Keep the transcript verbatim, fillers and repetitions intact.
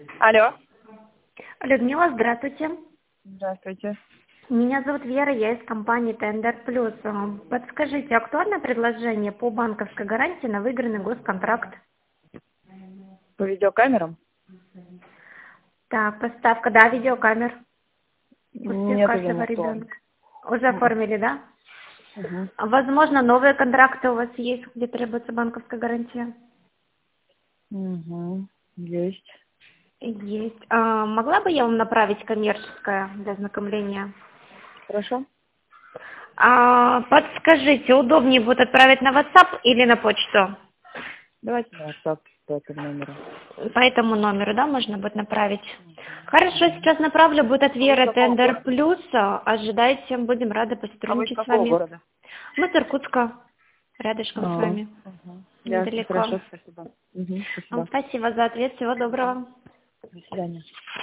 Алло. Людмила, здравствуйте. Здравствуйте. Меня зовут Вера, я из компании Тендер Плюс. Подскажите, актуально предложение по банковской гарантии на выигранный госконтракт? По видеокамерам? Так, поставка, да, видеокамер. Успех Нет, уже каждого не актуально. ребенка. Уже Мгм. оформили, да? Мгм. Возможно, новые контракты у вас есть, где требуется банковская гарантия? Мгм. Есть. Есть. А, могла бы я вам направить коммерческое для ознакомления? Хорошо? А, подскажите, удобнее будет отправить на WhatsApp или на почту? Давайте на WhatsApp по этому номеру. По этому номеру, да, можно будет направить? Хорошо, сейчас направлю, будет от А вы из Веры какого Тендер города? Плюс. Ожидайте, будем рады А вы из посотрудничать с какого вами. города? Мы с Иркутска, рядышком с А, вами, Угу. Ясно, недалеко. хорошо, спасибо. Угу, Вам спасибо. спасибо за ответ, всего доброго. До свидания.